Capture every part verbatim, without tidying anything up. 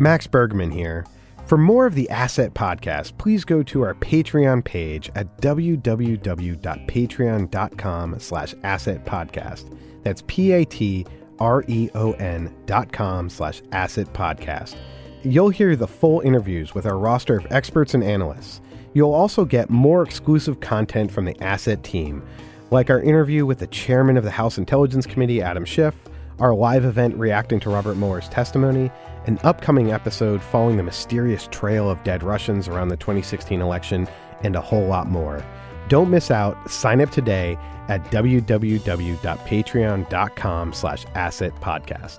Max Bergman here. For more of the Asset Podcast, please go to our Patreon page at www.patreon.com slash asset podcast. That's P-A-T-R-E-O-N dot com slash asset podcast. You'll hear the full interviews with our roster of experts and analysts. You'll also get more exclusive content from the Asset team, like our interview with the chairman of the House Intelligence Committee, Adam Schiff, our live event reacting to Robert Mueller's testimony, an upcoming episode following the mysterious trail of dead Russians around the twenty sixteen election, and a whole lot more. Don't miss out. Sign up today at www.patreon.com slash asset podcast.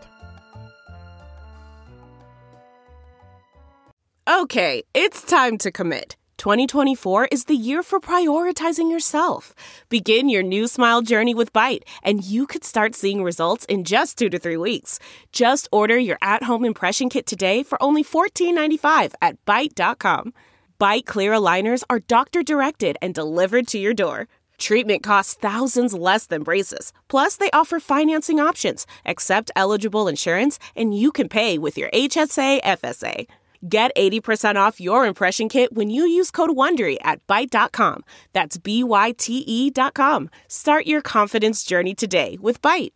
Okay, it's time to commit. twenty twenty-four is the year for prioritizing yourself. Begin your new smile journey with Byte, and you could start seeing results in just two to three weeks. Just order your at-home impression kit today for only fourteen ninety-five at byte dot com. Byte clear aligners are doctor-directed and delivered to your door. Treatment costs thousands less than braces. Plus, they offer financing options, accept eligible insurance, and you can pay with your H S A F S A. Get eighty percent off your impression kit when you use code WONDERY at byte dot com. That's B Y T E dot com. Start your confidence journey today with Byte.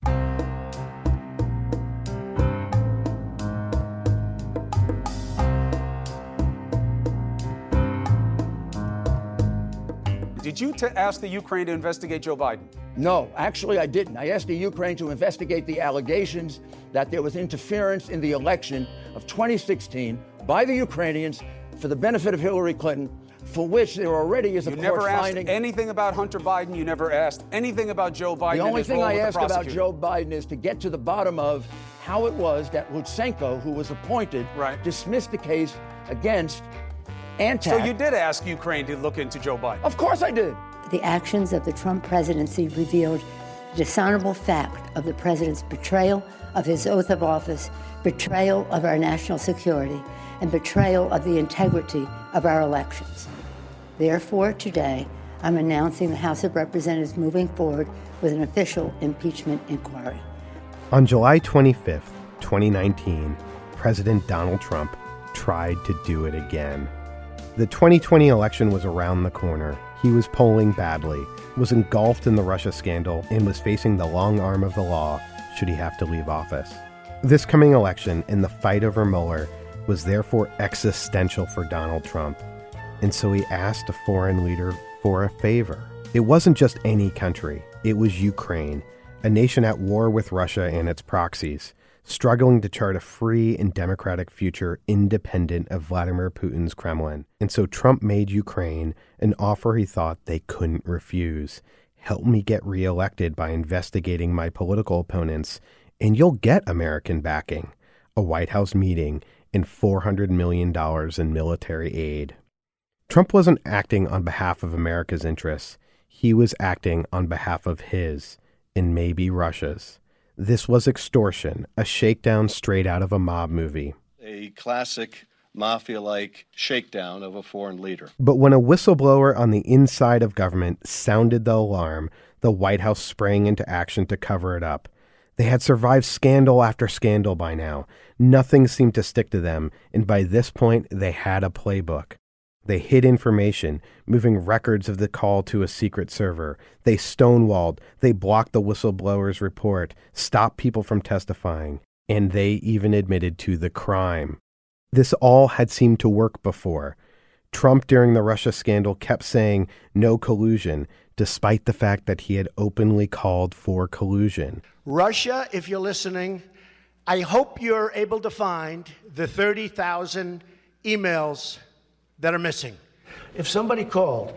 Did you t- ask the Ukraine to investigate Joe Biden? No, actually I didn't. I asked the Ukraine to investigate the allegations that there was interference in the election of twenty sixteen by the Ukrainians for the benefit of Hillary Clinton, for which there already is a you court never asked finding. anything about Hunter Biden. You never asked anything about Joe Biden. The only and his thing role I with the asked about prosecutor. Joe Biden is to get to the bottom of how it was that Lutsenko, who was appointed, Right. dismissed the case against Antak. So you did ask Ukraine to look into Joe Biden? Of course I did. The actions of the Trump presidency revealed the dishonorable fact of the president's betrayal of his oath of office, betrayal of our national security, and betrayal of the integrity of our elections. Therefore, today, I'm announcing the House of Representatives moving forward with an official impeachment inquiry. On July twenty-fifth, twenty nineteen, President Donald Trump tried to do it again. The twenty twenty election was around the corner. He was polling badly, was engulfed in the Russia scandal, and was facing the long arm of the law should he have to leave office. This coming election and the fight over Mueller was therefore existential for Donald Trump, and so he asked a foreign leader for a favor. It wasn't just any country, it was Ukraine, a nation at war with Russia and its proxies, struggling to chart a free and democratic future independent of Vladimir Putin's Kremlin. And so Trump made Ukraine an offer he thought they couldn't refuse. Help me get reelected by investigating my political opponents, and you'll get American backing, a White House meeting, and four hundred million dollars in military aid. Trump wasn't acting on behalf of America's interests. He was acting on behalf of his, and maybe Russia's. This was extortion, a shakedown straight out of a mob movie. A classic mafia-like shakedown of a foreign leader. But when a whistleblower on the inside of government sounded the alarm, the White House sprang into action to cover it up. They had survived scandal after scandal by now. Nothing seemed to stick to them, and by this point, they had a playbook. They hid information, moving records of the call to a secret server. They stonewalled, they blocked the whistleblower's report, stopped people from testifying, and they even admitted to the crime. This all had seemed to work before. Trump, during the Russia scandal, kept saying no collusion, despite the fact that he had openly called for collusion. Russia, if you're listening, I hope you're able to find the thirty thousand emails that are missing. If somebody called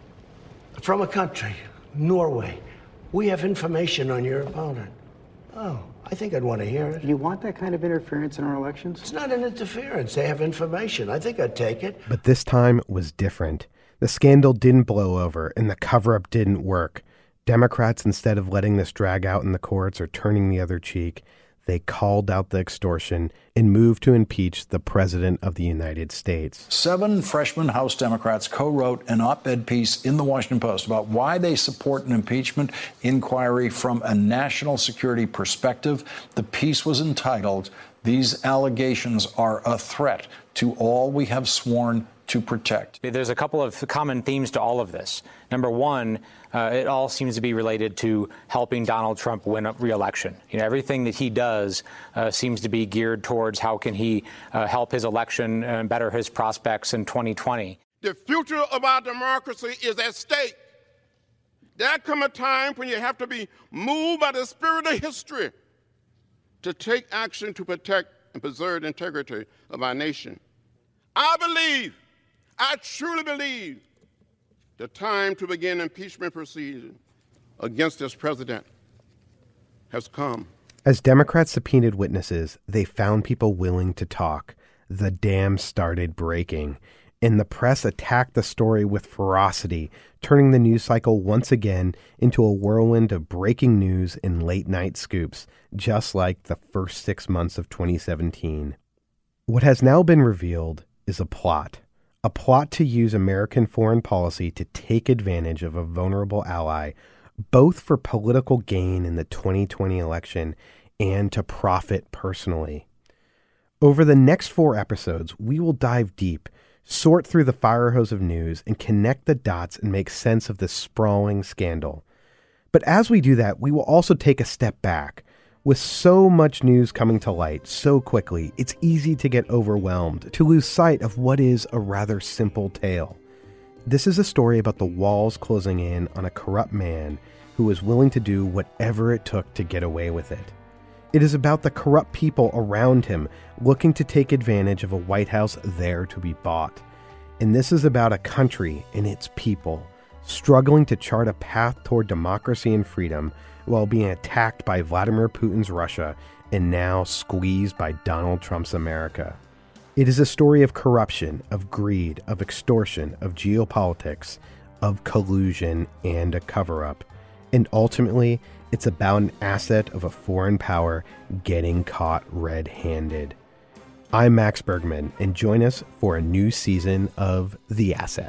from a country, Norway, we have information on your opponent. Oh, I think I'd want to hear it. You want that kind of interference in our elections? It's not an interference. They have information. I think I'd take it. But this time was different. The scandal didn't blow over, and the cover-up didn't work. Democrats, instead of letting this drag out in the courts or turning the other cheek, They called out the extortion and moved to impeach the President of the United States. Seven freshman House Democrats co-wrote an op-ed piece in the Washington Post about why they support an impeachment inquiry from a national security perspective. The piece was entitled, "These allegations are a threat to all we have sworn to protect." There's a couple of common themes to all of this. Number one, uh, it all seems to be related to helping Donald Trump win a re-election. You know, everything that he does uh, seems to be geared towards how can he uh, help his election and better his prospects in twenty twenty. The future of our democracy is at stake. There come a time when you have to be moved by the spirit of history to take action to protect and preserve the integrity of our nation. I believe, I truly believe, the time to begin impeachment proceedings against this president has come. As Democrats subpoenaed witnesses, they found people willing to talk. The dam started breaking, and the press attacked the story with ferocity, turning the news cycle once again into a whirlwind of breaking news and late-night scoops, just like the first six months of twenty seventeen. What has now been revealed is a plot. A plot to use American foreign policy to take advantage of a vulnerable ally, both for political gain in the twenty twenty election and to profit personally. Over the next four episodes, we will dive deep, sort through the fire hose of news, and connect the dots and make sense of this sprawling scandal. But as we do that, we will also take a step back. With so much news coming to light so quickly, it's easy to get overwhelmed, to lose sight of what is a rather simple tale. This is a story about the walls closing in on a corrupt man who was willing to do whatever it took to get away with it. It is about the corrupt people around him looking to take advantage of a White House there to be bought. And this is about a country and its people struggling to chart a path toward democracy and freedom while being attacked by Vladimir Putin's Russia and now squeezed by Donald Trump's America. It is a story of corruption, of greed, of extortion, of geopolitics, of collusion, and a cover-up. And ultimately, it's about an asset of a foreign power getting caught red-handed. I'm Max Bergman, and join us for a new season of The Asset.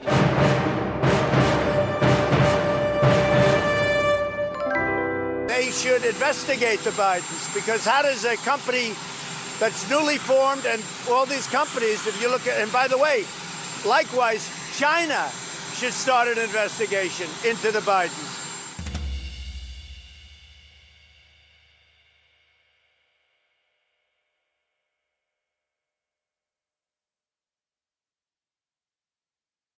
They should investigate the Bidens, because how does a company that's newly formed, and all these companies, if you look at, and by the way, likewise, China should start an investigation into the Bidens.